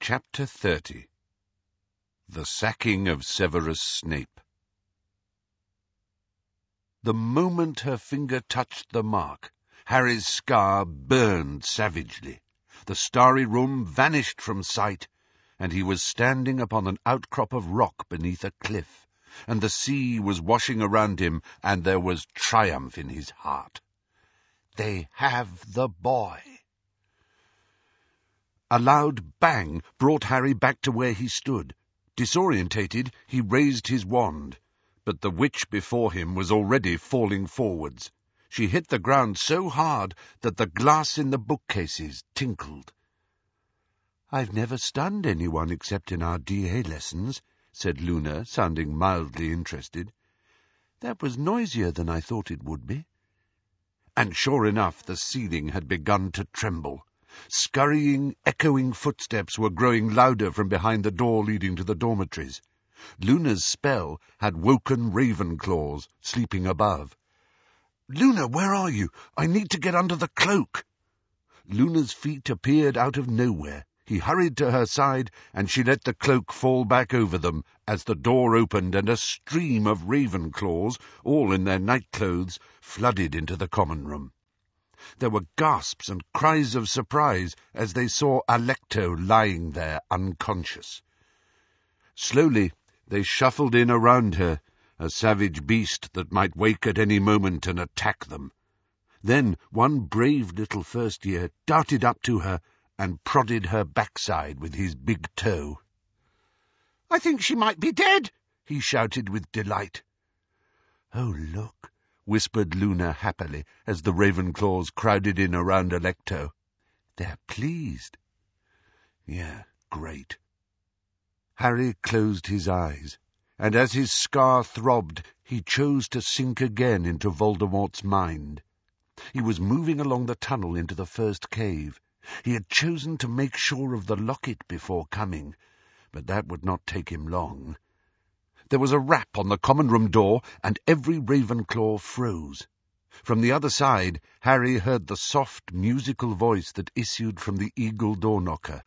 Chapter 30. The Sacking of Severus Snape. The moment her finger touched the mark, Harry's scar burned savagely. The starry room vanished from sight, and he was standing upon an outcrop of rock beneath a cliff, and the sea was washing around him, and there was triumph in his heart. They have the boy. A loud bang brought Harry back to where he stood. Disorientated, he raised his wand, but the witch before him was already falling forwards. She hit the ground so hard that the glass in the bookcases tinkled. "I've never stunned anyone except in our DA lessons," said Luna, sounding mildly interested. "That was noisier than I thought it would be." And sure enough, the ceiling had begun to tremble. Scurrying, echoing footsteps were growing louder from behind the door leading to the dormitories. Luna's spell had woken Ravenclaws, sleeping above. "Luna, where are you? I need to get under the cloak." Luna's feet appeared out of nowhere. He hurried to her side, and she let the cloak fall back over them as the door opened and a stream of Ravenclaws, all in their nightclothes, flooded into the common room. There were gasps and cries of surprise as they saw Alecto lying there unconscious. Slowly they shuffled in around her, a savage beast that might wake at any moment and attack them. Then one brave little first-year darted up to her and prodded her backside with his big toe. "I think she might be dead," he shouted with delight. "Oh, look," whispered Luna happily as the Ravenclaws crowded in around Alecto. "They're pleased." "Yeah, great." Harry closed his eyes, and as his scar throbbed, he chose to sink again into Voldemort's mind. He was moving along the tunnel into the first cave. He had chosen to make sure of the locket before coming, but that would not take him long. There was a rap on the common room door, and every Ravenclaw froze. From the other side, Harry heard the soft, musical voice that issued from the eagle door-knocker.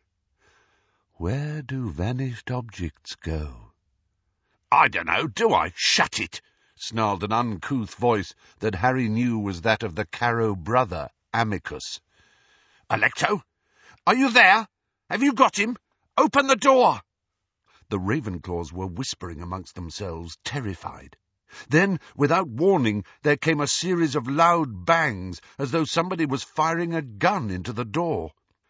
"Where do vanished objects go?" "I dunno, do I? Shut it!" snarled an uncouth voice that Harry knew was that of the Carrow brother, Amicus. "Alecto? Are you there? Have you got him? Open the door!" The Ravenclaws were whispering amongst themselves, terrified. Then, without warning, there came a series of loud bangs, as though somebody was firing a gun into the door.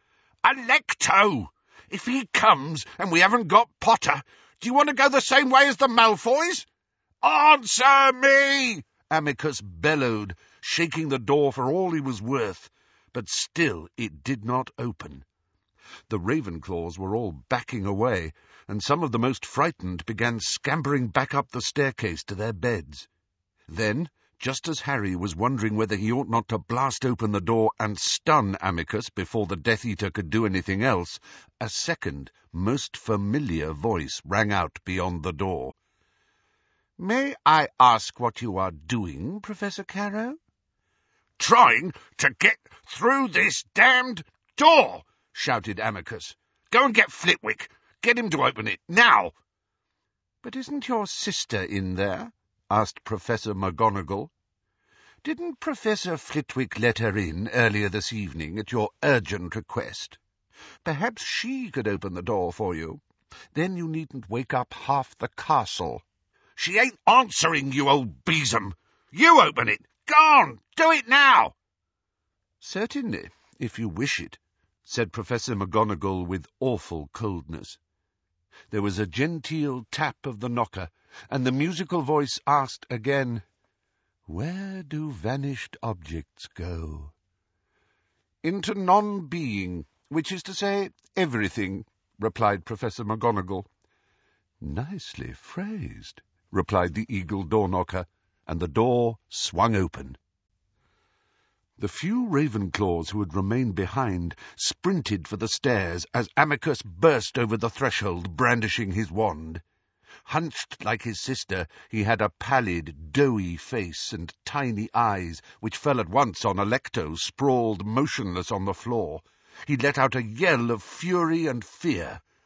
"Alecto! If he comes and we haven't got Potter, do you want to go the same way as the Malfoys?" "Answer me!" Amicus bellowed, shaking the door for all he was worth, but still it did not open. The Ravenclaws were all backing away, and some of the most frightened began scampering back up the staircase to their beds. Then, just as Harry was wondering whether he ought not to blast open the door and stun Amicus before the Death Eater could do anything else, a second, most familiar voice rang out beyond the door. "May I ask what you are doing, Professor Carrow?" "Trying to get through this damned door!" shouted Amicus. "Go and get Flitwick. Get him to open it, now!" "But isn't your sister in there?" asked Professor McGonagall. "Didn't Professor Flitwick let her in earlier this evening at your urgent request? Perhaps she could open the door for you. Then you needn't wake up half the castle." "She ain't answering, you old besom! You open it! Go on! Do it now!" "Certainly, if you wish it," said Professor McGonagall with awful coldness. There was a genteel tap of the knocker, and the musical voice asked again, "Where do vanished objects go?" "Into non-being, which is to say, everything," replied Professor McGonagall. "Nicely phrased," replied the eagle door-knocker, and the door swung open. The few Ravenclaws who had remained behind sprinted for the stairs as Amicus burst over the threshold, brandishing his wand. Hunched like his sister, he had a pallid, doughy face and tiny eyes, which fell at once on Alecto, sprawled motionless on the floor. He let out a yell of fury and fear.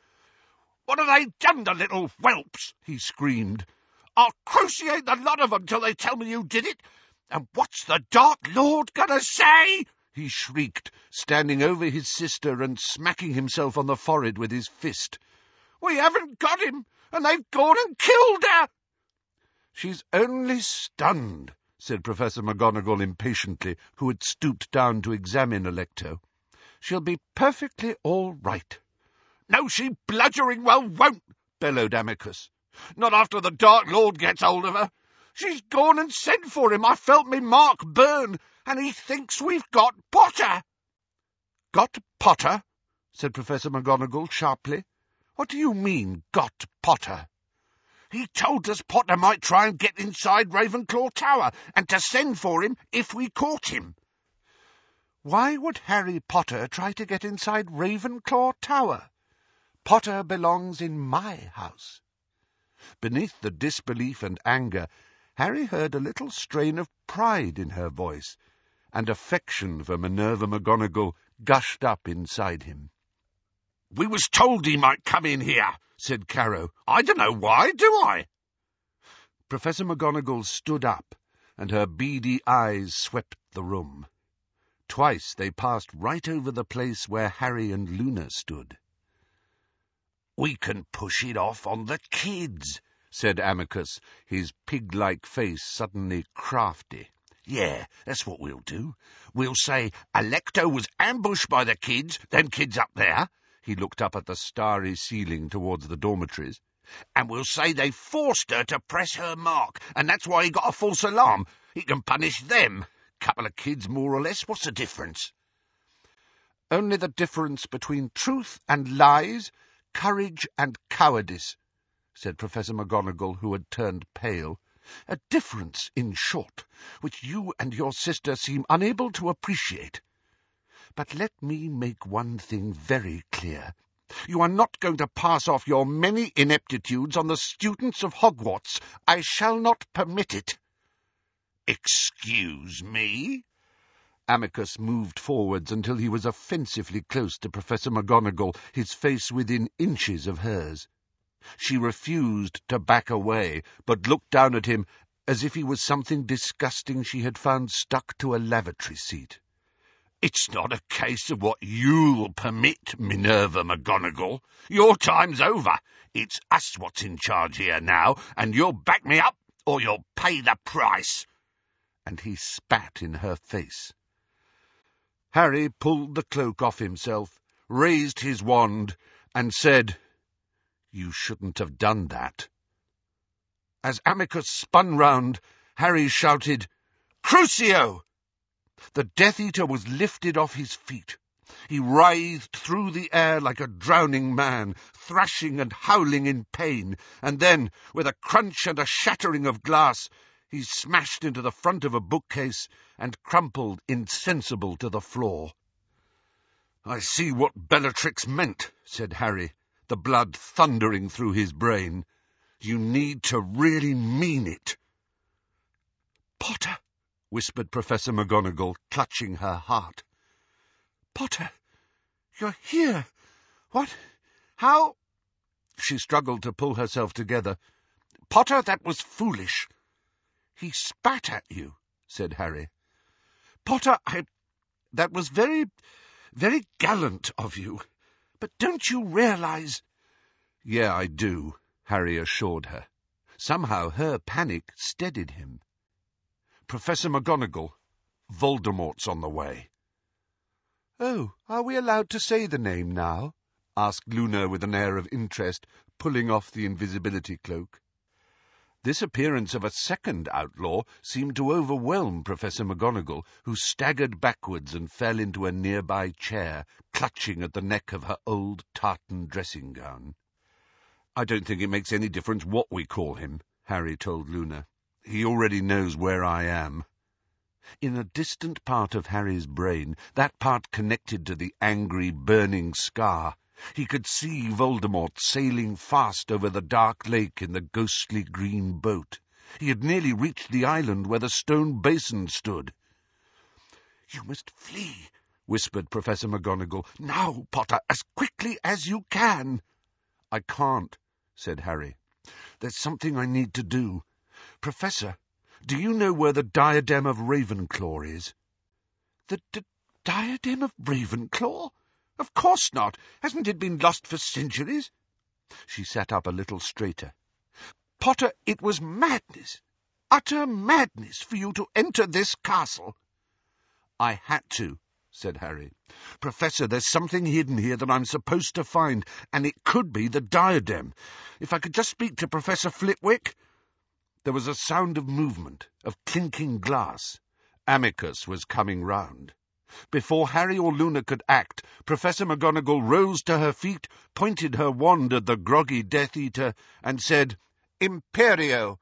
What have they done, the little whelps? He screamed. I'll cruciate the lot of them till they tell me who did it. And what's the Dark Lord gonna say? He shrieked, standing over his sister and smacking himself on the forehead with his fist. We haven't got him, and they've gone and killed her. She's only stunned, said Professor McGonagall impatiently, who had stooped down to examine Alecto. She'll be perfectly all right. No, she bludgering well won't, bellowed Amycus. Not after the Dark Lord gets hold of her. She's gone and sent for him. I felt me mark burn, and he thinks we've got Potter. Got Potter? Said Professor McGonagall sharply. What do you mean, got Potter? He told us Potter might try and get inside Ravenclaw Tower, and to send for him if we caught him. Why would Harry Potter try to get inside Ravenclaw Tower? Potter belongs in my house. Beneath the disbelief and anger, Harry heard a little strain of pride in her voice, and affection for Minerva McGonagall gushed up inside him. We was told he might come in here, said Carrow. I don't know why, do I? Professor McGonagall stood up, and her beady eyes swept the room. Twice they passed right over the place where Harry and Luna stood. We can push it off on the kids, said Amycus, his pig-like face suddenly crafty. Yeah, that's what we'll do. We'll say Alecto was ambushed by the kids, them kids up there. He looked up at the starry ceiling towards the dormitories. And we'll say they forced her to press her mark, and that's why he got a false alarm. He can punish them. Couple of kids, more or less. What's the difference? Only the difference between truth and lies, courage and cowardice, said Professor McGonagall, who had turned pale. A difference, in short, which you and your sister seem unable to appreciate. But let me make one thing very clear. You are not going to pass off your many ineptitudes on the students of Hogwarts. I shall not permit it. Excuse me? Amycus moved forwards until he was offensively close to Professor McGonagall, his face within inches of hers. She refused to back away, but looked down at him as if he was something disgusting she had found stuck to a lavatory seat. It's not a case of what you'll permit, Minerva McGonagall. Your time's over. It's us what's in charge here now, and you'll back me up, or you'll pay the price. And he spat in her face. Harry pulled the cloak off himself, raised his wand, and said, You shouldn't have done that. As Amycus spun round, Harry shouted, Crucio! The Death Eater was lifted off his feet. He writhed through the air like a drowning man, thrashing and howling in pain, and then, with a crunch and a shattering of glass, he smashed into the front of a bookcase and crumpled insensible to the floor. I see what Bellatrix meant, said Harry, the blood thundering through his brain. You need to really mean it. Potter, whispered Professor McGonagall, clutching her heart. Potter, you're here. What? How? She struggled to pull herself together. Potter, that was foolish. He spat at you, said Harry. Potter, that was very, very gallant of you. But don't you realize— Yeah, I do, Harry assured her. Somehow her panic steadied him. Professor McGonagall, Voldemort's on the way. Oh, are we allowed to say the name now? Asked Luna with an air of interest, pulling off the invisibility cloak. This appearance of a second outlaw seemed to overwhelm Professor McGonagall, who staggered backwards and fell into a nearby chair, clutching at the neck of her old tartan dressing-gown. I don't think it makes any difference what we call him, Harry told Luna. He already knows where I am. In a distant part of Harry's brain, that part connected to the angry, burning scar, he could see Voldemort sailing fast over the dark lake in the ghostly green boat. He had nearly reached the island where the stone basin stood. You must flee, whispered Professor McGonagall. Now, Potter, as quickly as you can. "I can't," said Harry. "There's something I need to do. Professor, do you know where the diadem of Ravenclaw is?" "The diadem of Ravenclaw? Of course not. Hasn't it been lost for centuries?" She sat up a little straighter. "Potter, it was madness, utter madness, for you to enter this castle." "I had to," said Harry. "Professor, there's something hidden here that I'm supposed to find, and it could be the diadem. If I could just speak to Professor Flitwick." There was a sound of movement, of clinking glass. Amycus was coming round. Before Harry or Luna could act, Professor McGonagall rose to her feet, pointed her wand at the groggy Death Eater, and said, "Imperio!"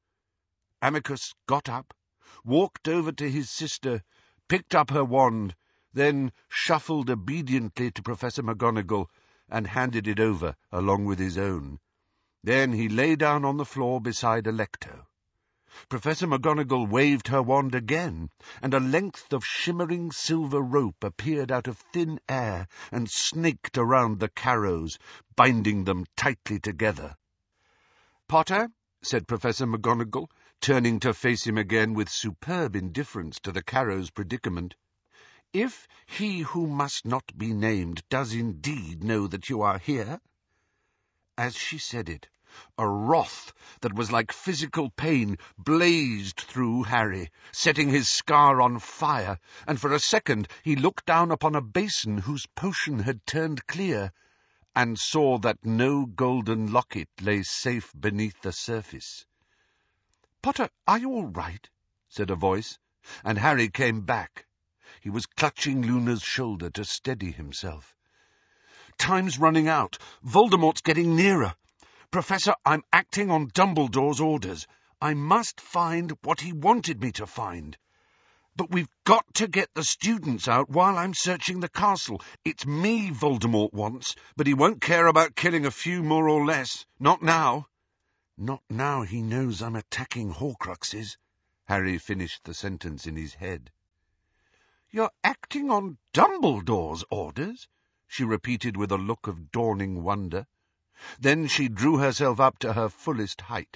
Amycus got up, walked over to his sister, picked up her wand, then shuffled obediently to Professor McGonagall and handed it over along with his own. Then he lay down on the floor beside Alecto. Professor McGonagall waved her wand again, and a length of shimmering silver rope appeared out of thin air and snaked around the Carrows, binding them tightly together. "Potter," said Professor McGonagall, turning to face him again with superb indifference to the Carrows' predicament, "if he who must not be named does indeed know that you are here—" As she said it, a wrath that was like physical pain blazed through Harry, setting his scar on fire, and for a second he looked down upon a basin whose potion had turned clear, and saw that no golden locket lay safe beneath the surface. "Potter, are you all right?" said a voice, and Harry came back. He was clutching Luna's shoulder to steady himself. "Time's running out. Voldemort's getting nearer. Professor, I'm acting on Dumbledore's orders. I must find what he wanted me to find. But we've got to get the students out while I'm searching the castle. It's me Voldemort wants, but he won't care about killing a few more or less. Not now." "Not now he knows I'm attacking Horcruxes." Harry finished the sentence in his head. "You're acting on Dumbledore's orders?" she repeated with a look of dawning wonder. Then she drew herself up to her fullest height.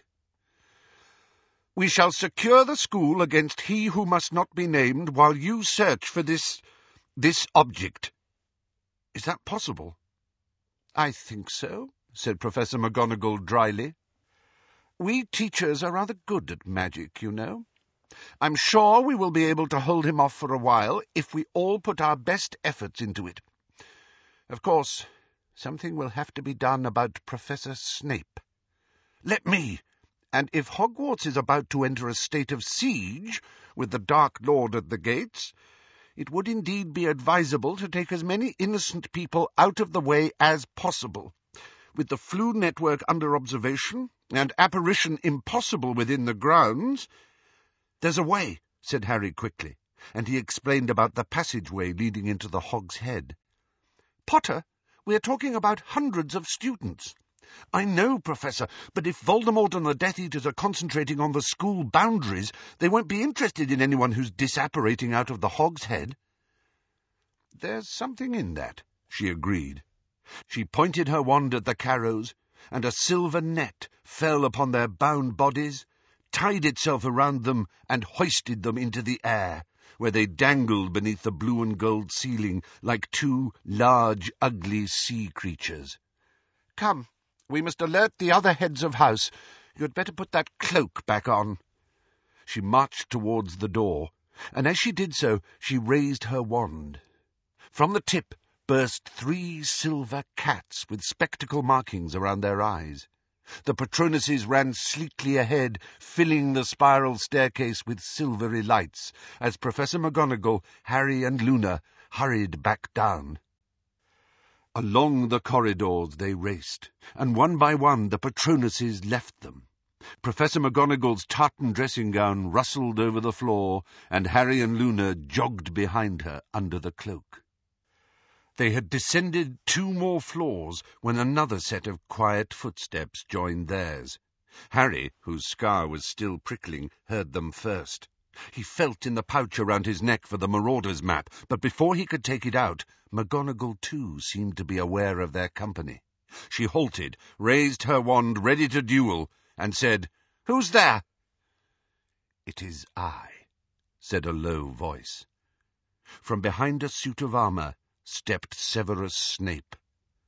"We shall secure the school against he who must not be named while you search for this object." "Is that possible?" "I think so," said Professor McGonagall dryly. "We teachers are rather good at magic, you know. I'm sure we will be able to hold him off for a while if we all put our best efforts into it. Of course, something will have to be done about Professor Snape. Let me! And if Hogwarts is about to enter a state of siege, with the Dark Lord at the gates, it would indeed be advisable to take as many innocent people out of the way as possible. With the Floo network under observation, and apparition impossible within the grounds—" "There's a way," said Harry quickly, and he explained about the passageway leading into the Hog's Head. "Potter, we're talking about hundreds of students." "I know, Professor, but if Voldemort and the Death Eaters are concentrating on the school boundaries, they won't be interested in anyone who's disapparating out of the Hog's Head." "There's something in that," she agreed. She pointed her wand at the Carrows, and a silver net fell upon their bound bodies, tied itself around them, and hoisted them into the air, where they dangled beneath the blue and gold ceiling like two large, ugly sea creatures. "Come, we must alert the other heads of house. You'd better put that cloak back on." She marched towards the door, and as she did so, she raised her wand. From the tip burst 3 silver cats with spectacle markings around their eyes. The Patronuses ran sleekly ahead, filling the spiral staircase with silvery lights, as Professor McGonagall, Harry and Luna hurried back down. Along the corridors they raced, and one by one the Patronuses left them. Professor McGonagall's tartan dressing-gown rustled over the floor, and Harry and Luna jogged behind her under the cloak. They had descended 2 more floors when another set of quiet footsteps joined theirs. Harry, whose scar was still prickling, heard them first. He felt in the pouch around his neck for the Marauders' map, but before he could take it out, McGonagall too seemed to be aware of their company. She halted, raised her wand ready to duel, and said, "Who's there?" "It is I," said a low voice. From behind a suit of armour stepped Severus Snape.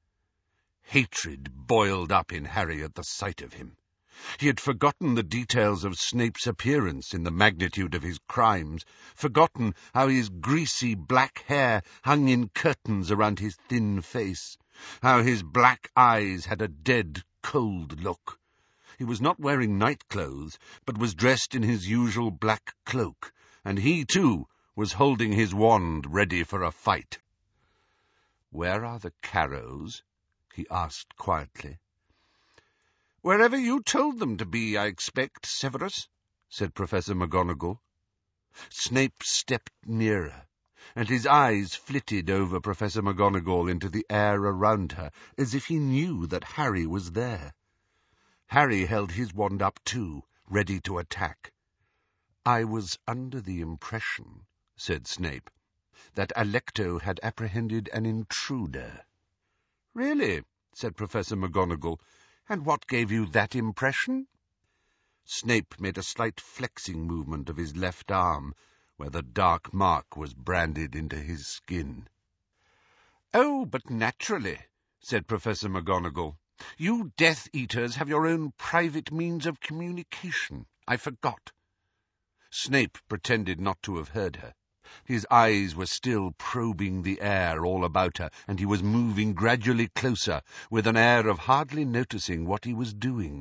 Hatred boiled up in Harry at the sight of him. He had forgotten the details of Snape's appearance in the magnitude of his crimes, forgotten how his greasy black hair hung in curtains around his thin face, how his black eyes had a dead, cold look. He was not wearing night-clothes, but was dressed in his usual black cloak, and he, too, was holding his wand ready for a fight. "Where are the Carrows?" he asked quietly. "Wherever you told them to be, I expect, Severus," said Professor McGonagall. Snape stepped nearer, and his eyes flitted over Professor McGonagall into the air around her, as if he knew that Harry was there. Harry held his wand up too, ready to attack. "I was under the impression," said Snape, "that Alecto had apprehended an intruder." "Really?" said Professor McGonagall. "And what gave you that impression?" Snape made a slight flexing movement of his left arm, where the dark mark was branded into his skin. "Oh, but naturally," said Professor McGonagall. "You Death Eaters have your own private means of communication. I forgot." Snape pretended not to have heard her. His eyes were still probing the air all about her, and he was moving gradually closer, with an air of hardly noticing what he was doing.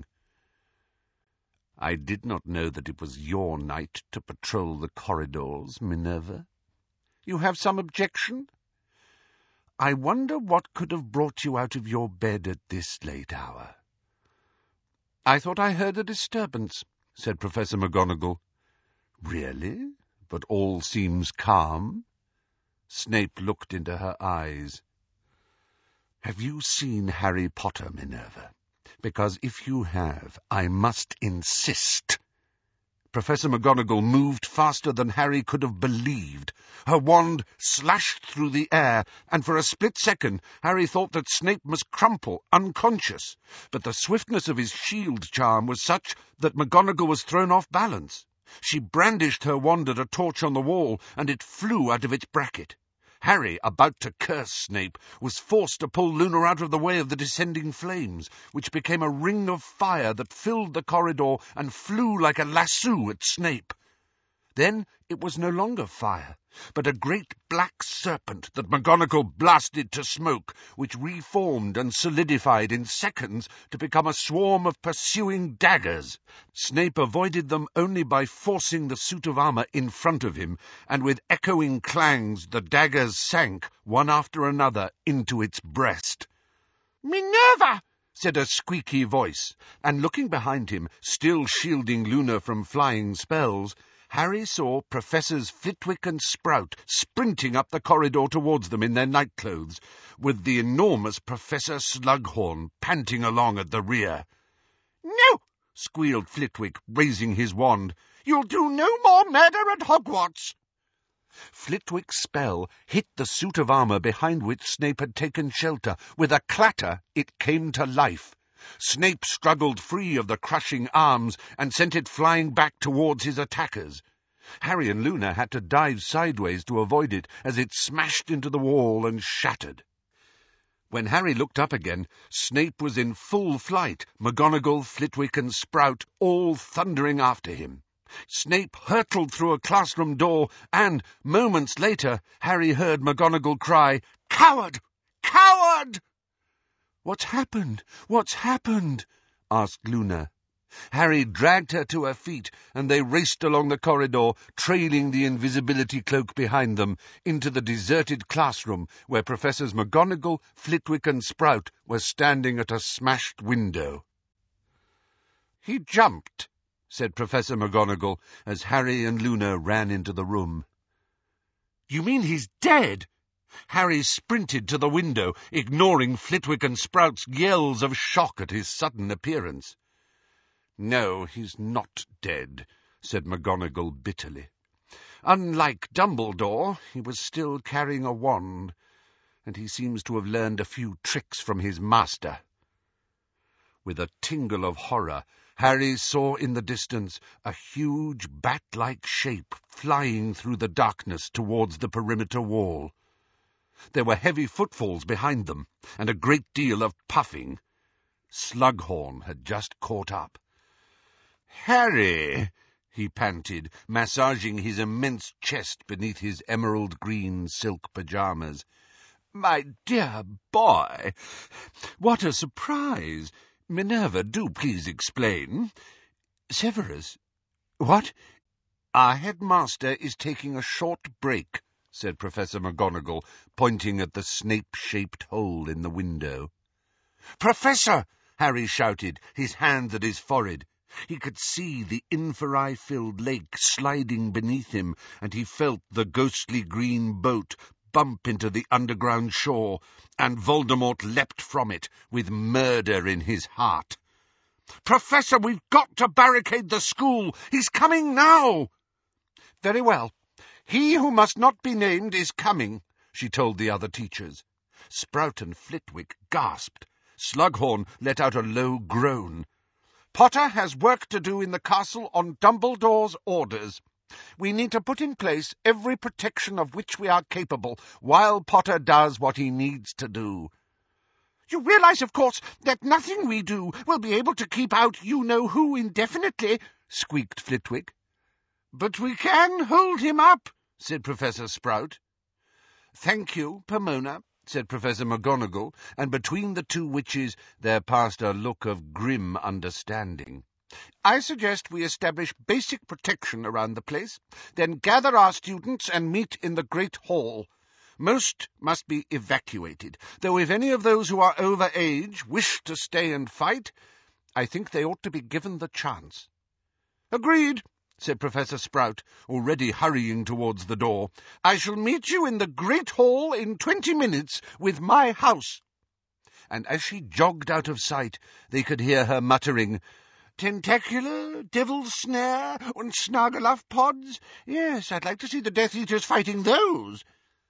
"I did not know that it was your night to patrol the corridors, Minerva." "You have some objection?" "I wonder what could have brought you out of your bed at this late hour." "I thought I heard a disturbance," said Professor McGonagall. "Really? But all seems calm." Snape looked into her eyes. "Have you seen Harry Potter, Minerva? Because if you have, I must insist." Professor McGonagall moved faster than Harry could have believed. Her wand slashed through the air, and for a split second Harry thought that Snape must crumple, unconscious. But the swiftness of his shield charm was such that McGonagall was thrown off balance. She brandished her wand at a torch on the wall, and it flew out of its bracket. Harry, about to curse Snape, was forced to pull Luna out of the way of the descending flames, which became a ring of fire that filled the corridor and flew like a lasso at Snape. Then it was no longer fire, but a great black serpent that McGonagall blasted to smoke, which reformed and solidified in seconds to become a swarm of pursuing daggers. Snape avoided them only by forcing the suit of armour in front of him, and with echoing clangs the daggers sank, one after another, into its breast. "Minerva!" said a squeaky voice, and looking behind him, still shielding Luna from flying spells, Harry saw Professors Flitwick and Sprout sprinting up the corridor towards them in their nightclothes, with the enormous Professor Slughorn panting along at the rear. "No!" squealed Flitwick, raising his wand. "You'll do no more murder at Hogwarts!" Flitwick's spell hit the suit of armour behind which Snape had taken shelter. With a clatter, it came to life. Snape struggled free of the crushing arms and sent it flying back towards his attackers. Harry and Luna had to dive sideways to avoid it as it smashed into the wall and shattered. When Harry looked up again, Snape was in full flight, McGonagall, Flitwick and Sprout all thundering after him. Snape hurtled through a classroom door, and, moments later, Harry heard McGonagall cry, "Coward! Coward!" "What's happened? What's happened?" asked Luna. Harry dragged her to her feet, and they raced along the corridor, trailing the invisibility cloak behind them, into the deserted classroom where Professors McGonagall, Flitwick and Sprout were standing at a smashed window. "He jumped," said Professor McGonagall, as Harry and Luna ran into the room. "You mean he's dead?" Harry sprinted to the window, ignoring Flitwick and Sprout's yells of shock at his sudden appearance. "No, he's not dead," said McGonagall bitterly. "Unlike Dumbledore, he was still carrying a wand, and he seems to have learned a few tricks from his master. With a tingle of horror, Harry saw in the distance a huge bat-like shape flying through the darkness towards the perimeter wall. There were heavy footfalls behind them, and a great deal of puffing. Slughorn had just caught up. "Harry," he panted, massaging his immense chest beneath his emerald-green silk pyjamas. "My dear boy, what a surprise! Minerva, do please explain." "Severus? What?" "Our headmaster is taking a short break," said Professor McGonagall, pointing at the snape-shaped hole in the window. "Professor!" Harry shouted, his hands at his forehead. He could see the inferi-filled lake sliding beneath him, and he felt the ghostly green boat bump into the underground shore, and Voldemort leapt from it, with murder in his heart. "Professor, we've got to barricade the school! He's coming now!" "Very well. He who must not be named is coming," she told the other teachers. Sprout and Flitwick gasped. Slughorn let out a low groan. "Potter has work to do in the castle on Dumbledore's orders. We need to put in place every protection of which we are capable, while Potter does what he needs to do." "You realize, of course, that nothing we do will be able to keep out you-know-who indefinitely," squeaked Flitwick. "But we can hold him up," said Professor Sprout. "Thank you, Pomona," said Professor McGonagall, and between the two witches there passed a look of grim understanding. "I suggest we establish basic protection around the place, then gather our students and meet in the Great Hall. Most must be evacuated, though if any of those who are over age wish to stay and fight, I think they ought to be given the chance." "Agreed," said Professor Sprout, already hurrying towards the door. "I shall meet you in the Great Hall in 20 minutes with my house." And as she jogged out of sight, they could hear her muttering, "Tentacular, Devil's Snare, and Snargaluff pods. Yes, I'd like to see the Death Eaters fighting those."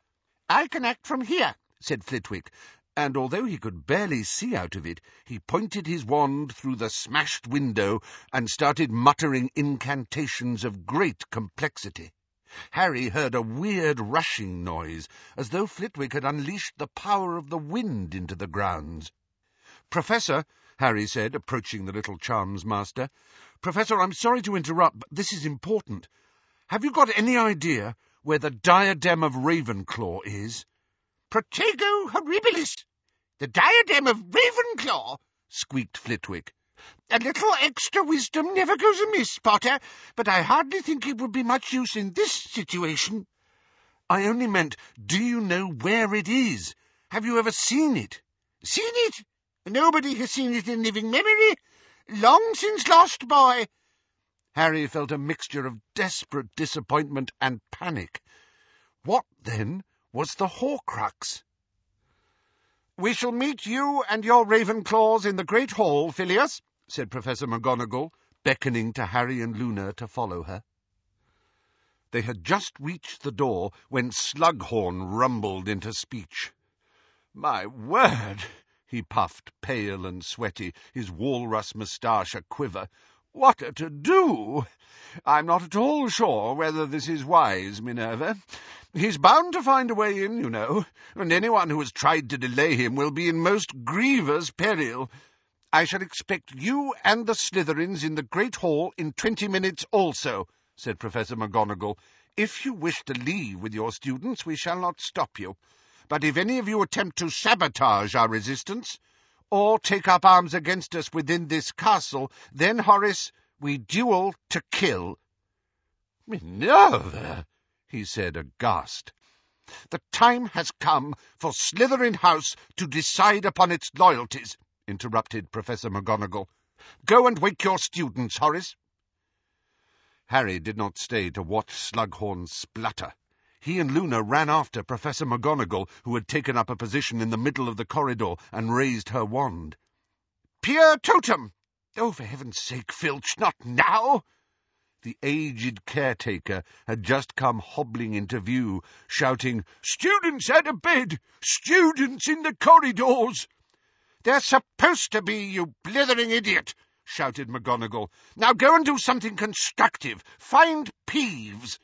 "I can act from here," said Flitwick, and although he could barely see out of it, he pointed his wand through the smashed window and started muttering incantations of great complexity. Harry heard a weird rushing noise, as though Flitwick had unleashed the power of the wind into the grounds. "Professor," Harry said, approaching the little charms master. "Professor, I'm sorry to interrupt, but this is important. Have you got any idea where the diadem of Ravenclaw is?" "Protego horribilis! The diadem of Ravenclaw!" squeaked Flitwick. "A little extra wisdom never goes amiss, Potter, but I hardly think it would be much use in this situation." "I only meant, do you know where it is? Have you ever seen it?" "Seen it? Nobody has seen it in living memory. Long since lost, boy." Harry felt a mixture of desperate disappointment and panic. What, then, was the Horcrux? "We shall meet you and your Ravenclaws in the Great Hall, Phileas," said Professor McGonagall, beckoning to Harry and Luna to follow her. They had just reached the door when Slughorn rumbled into speech. "My word," he puffed, pale and sweaty, his walrus moustache a-quiver. "What a to-do! I'm not at all sure whether this is wise, Minerva. He's bound to find a way in, you know, and anyone who has tried to delay him will be in most grievous peril. I shall expect you and the Slytherins in the Great Hall in 20 minutes also," said Professor McGonagall. "If you wish to leave with your students, we shall not stop you. But if any of you attempt to sabotage our resistance, or take up arms against us within this castle, then, Horace, we duel to kill." "Minerva!" he said, aghast. "The time has come for Slytherin House to decide upon its loyalties," interrupted Professor McGonagall. "Go and wake your students, Horace." Harry did not stay to watch Slughorn splutter. He and Luna ran after Professor McGonagall, who had taken up a position in the middle of the corridor and raised her wand. "Pier totem! Oh, for heaven's sake, Filch, not now!" The aged caretaker had just come hobbling into view, shouting, "Students out of bed! Students in the corridors!" "They're supposed to be, you blithering idiot," shouted McGonagall. "Now go and do something constructive. Find Peeves."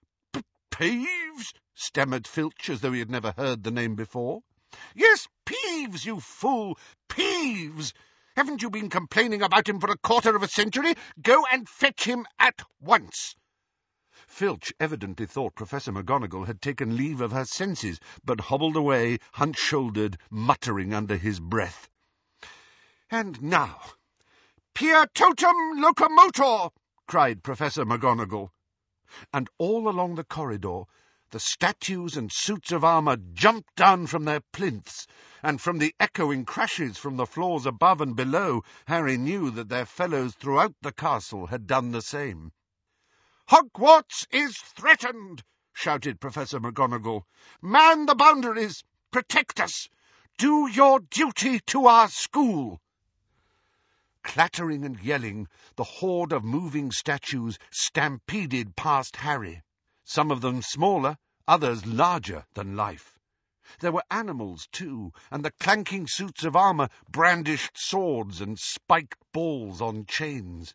"Peeves?" stammered Filch, as though he had never heard the name before. "Yes, Peeves, you fool! Peeves! Haven't you been complaining about him for a quarter of a century? Go and fetch him at once." Filch evidently thought Professor McGonagall had taken leave of her senses, but hobbled away, hunch-shouldered, muttering under his breath. "And now, Pia totum locomotor!" cried Professor McGonagall. And all along the corridor the statues and suits of armour jumped down from their plinths, and from the echoing crashes from the floors above and below, Harry knew that their fellows throughout the castle had done the same. "Hogwarts is threatened!" shouted Professor McGonagall. "Man the boundaries! Protect us! Do your duty to our school!" Clattering and yelling, the horde of moving statues stampeded past Harry, some of them smaller, others larger than life. There were animals, too, and the clanking suits of armour brandished swords and spiked balls on chains.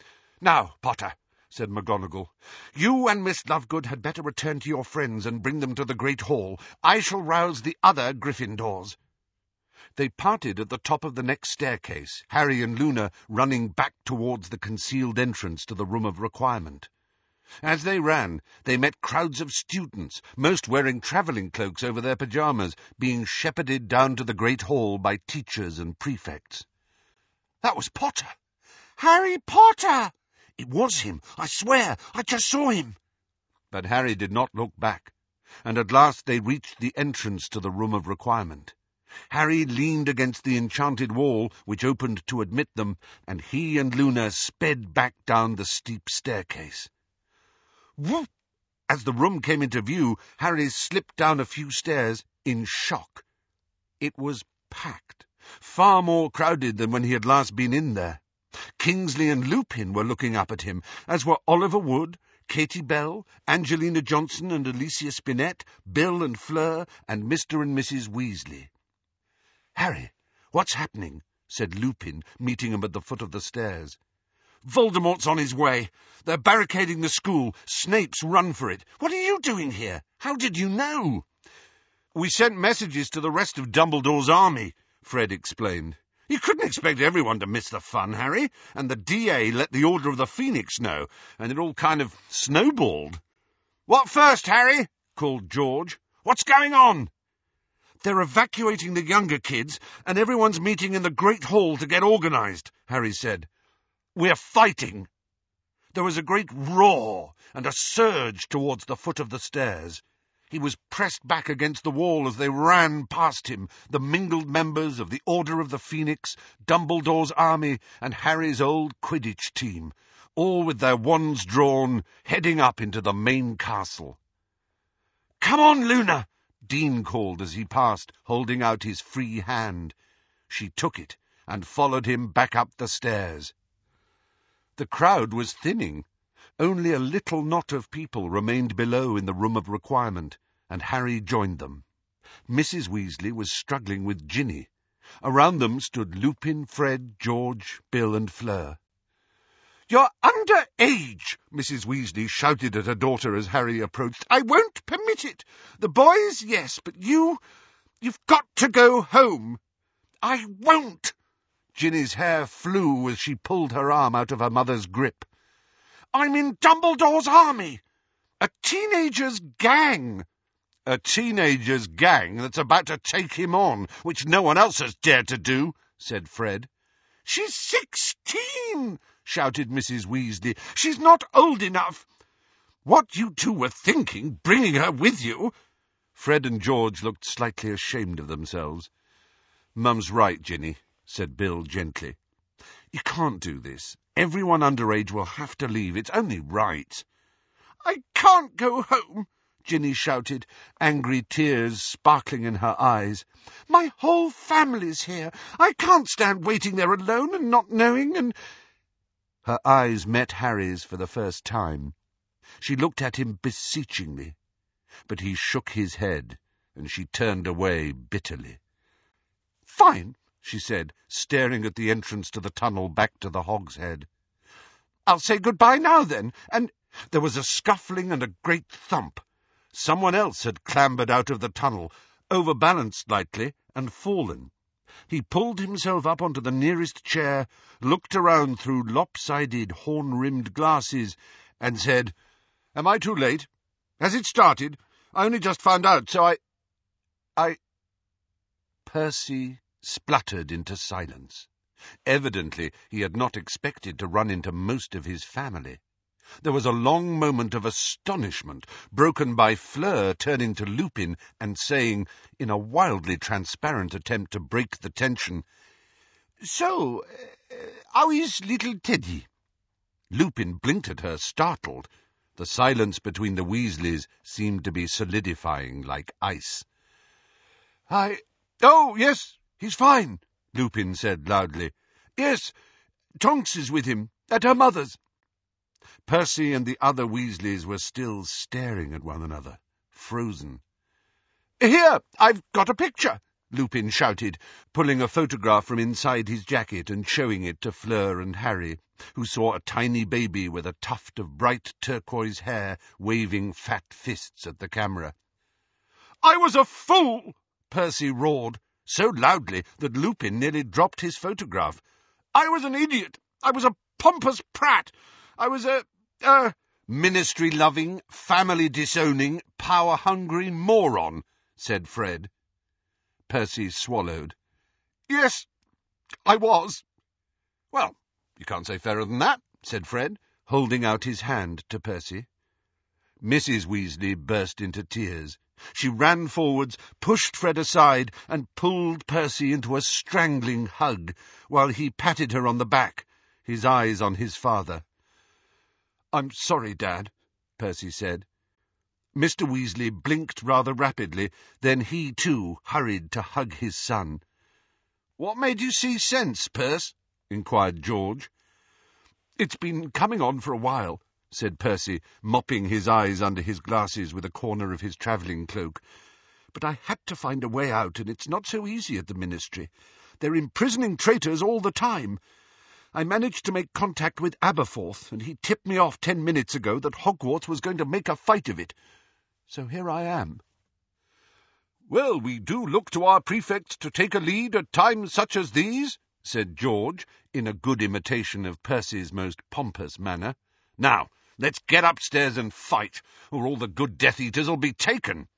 "Now, Potter," said McGonagall, "you and Miss Lovegood had better return to your friends and bring them to the Great Hall. I shall rouse the other Gryffindors." They parted at the top of the next staircase, Harry and Luna running back towards the concealed entrance to the Room of Requirement. As they ran, they met crowds of students, most wearing travelling cloaks over their pyjamas, being shepherded down to the Great Hall by teachers and prefects. "That was Potter! Harry Potter!" "It was him, I swear! I just saw him!" But Harry did not look back, and at last they reached the entrance to the Room of Requirement. Harry leaned against the enchanted wall, which opened to admit them, and he and Luna sped back down the steep staircase. Whoop! As the room came into view, Harry slipped down a few stairs in shock. It was packed, far more crowded than when he had last been in there. Kingsley and Lupin were looking up at him, as were Oliver Wood, Katie Bell, Angelina Johnson and Alicia Spinett, Bill and Fleur, and Mr. and Mrs. Weasley. "Harry, what's happening?" said Lupin, meeting him at the foot of the stairs. "Voldemort's on his way. They're barricading the school. Snape's run for it. What are you doing here? How did you know?" "We sent messages to the rest of Dumbledore's army," Fred explained. "You couldn't expect everyone to miss the fun, Harry, and the DA let the Order of the Phoenix know, and it all kind of snowballed." "What first, Harry?" called George. "What's going on?" "They're evacuating the younger kids, and everyone's meeting in the Great Hall to get organised," Harry said. "We're fighting." There was a great roar and a surge towards the foot of the stairs. He was pressed back against the wall as they ran past him, the mingled members of the Order of the Phoenix, Dumbledore's army, and Harry's old Quidditch team, all with their wands drawn, heading up into the main castle. "Come on, Luna!" Dean called as he passed, holding out his free hand. She took it and followed him back up the stairs. The crowd was thinning. Only a little knot of people remained below in the Room of Requirement, and Harry joined them. Mrs. Weasley was struggling with Ginny. Around them stood Lupin, Fred, George, Bill and Fleur. "You're under age," Mrs. Weasley shouted at her daughter as Harry approached. "I won't permit it. The boys, yes, but you've got to go home." "I won't." Ginny's hair flew as she pulled her arm out of her mother's grip. "I'm in Dumbledore's army. A teenager's gang." "A teenager's gang that's about to take him on, which no one else has dared to do," said Fred. "She's 16, shouted Mrs. Weasley. "She's not old enough." "What you two were thinking, bringing her with you?" Fred and George looked slightly ashamed of themselves. "Mum's right, Ginny," said Bill gently. "You can't do this. Everyone underage will have to leave. It's only right." "I can't go home," Ginny shouted, angry tears sparkling in her eyes. "My whole family's here. I can't stand waiting there alone and not knowing, and—" Her eyes met Harry's for the first time. She looked at him beseechingly, but he shook his head, and she turned away bitterly. "Fine," she said, staring at the entrance to the tunnel back to the Hogshead. "I'll say goodbye now, then, and—" There was a scuffling and a great thump. Someone else had clambered out of the tunnel, overbalanced slightly, and fallen. He pulled himself up onto the nearest chair, looked around through lopsided, horn-rimmed glasses, and said, "Am I too late? Has it started? I only just found out, so I—" Percy spluttered into silence. Evidently he had not expected to run into most of his family. There was a long moment of astonishment, broken by Fleur turning to Lupin and saying, in a wildly transparent attempt to break the tension, "So, how is little Teddy?" Lupin blinked at her, startled. The silence between the Weasleys seemed to be solidifying like ice. "Oh, yes, he's fine," Lupin said loudly. "Yes, Tonks is with him, at her mother's." Percy and the other Weasleys were still staring at one another, frozen. "Here, I've got a picture," Lupin shouted, pulling a photograph from inside his jacket and showing it to Fleur and Harry, who saw a tiny baby with a tuft of bright turquoise hair waving fat fists at the camera. "I was a fool!" Percy roared, so loudly that Lupin nearly dropped his photograph. "I was an idiot! I was a pompous prat! I was a ministry-loving, family-disowning, power-hungry moron," said Fred. Percy swallowed. "Yes, I was." "Well, you can't say fairer than that," said Fred, holding out his hand to Percy. Mrs. Weasley burst into tears. She ran forwards, pushed Fred aside, and pulled Percy into a strangling hug, while he patted her on the back, his eyes on his father. "I'm sorry, Dad," Percy said. Mr. Weasley blinked rather rapidly, then he too hurried to hug his son. "What made you see sense, Perce?" inquired George. "It's been coming on for a while," said Percy, mopping his eyes under his glasses with a corner of his travelling cloak. "But I had to find a way out, and it's not so easy at the Ministry. They're imprisoning traitors all the time. I managed to make contact with Aberforth, and he tipped me off 10 minutes ago that Hogwarts was going to make a fight of it. So here I am." "Well, we do look to our prefects to take a lead at times such as these," said George, in a good imitation of Percy's most pompous manner. "Now, let's get upstairs and fight, or all the good Death Eaters will be taken."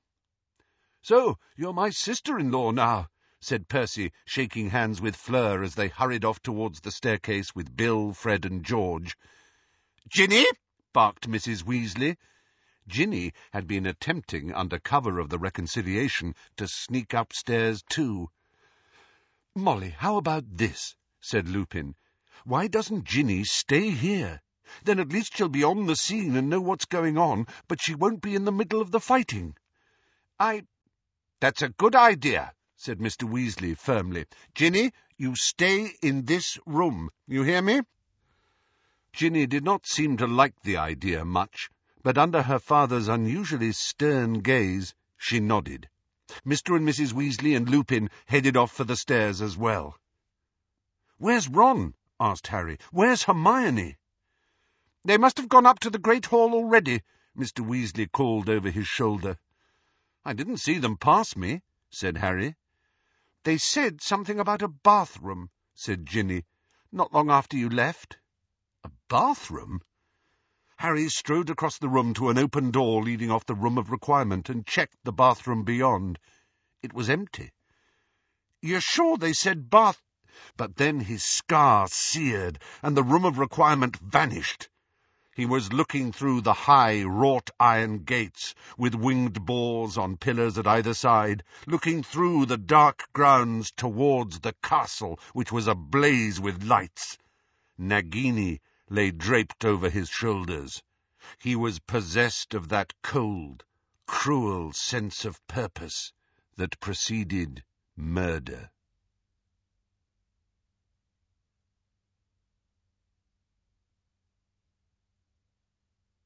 "So, you're my sister-in-law now," said Percy, shaking hands with Fleur as they hurried off towards the staircase with Bill, Fred and George. "Ginny!" barked Mrs. Weasley. Ginny had been attempting, under cover of the reconciliation, to sneak upstairs too. "Molly, how about this?" said Lupin. "Why doesn't Ginny stay here? Then at least she'll be on the scene and know what's going on, but she won't be in the middle of the fighting." "That's a good idea," said Mr. Weasley firmly. "Ginny, you stay in this room. You hear me?" Ginny did not seem to like the idea much, but under her father's unusually stern gaze, she nodded. Mr. and Mrs. Weasley and Lupin headed off for the stairs as well. "Where's Ron?" asked Harry. "Where's Hermione?" "They must have gone up to the Great Hall already," Mr. Weasley called over his shoulder. "I didn't see them pass me," said Harry. "They said something about a bathroom," said Ginny, "not long after you left." "A bathroom?" Harry strode across the room to an open door leading off the Room of Requirement and checked the bathroom beyond. It was empty. "You're sure they said bath—" But then his scar seared, and the Room of Requirement vanished. He was looking through the high, wrought-iron gates, with winged boars on pillars at either side, looking through the dark grounds towards the castle, which was ablaze with lights. Nagini lay draped over his shoulders. He was possessed of that cold, cruel sense of purpose that preceded murder.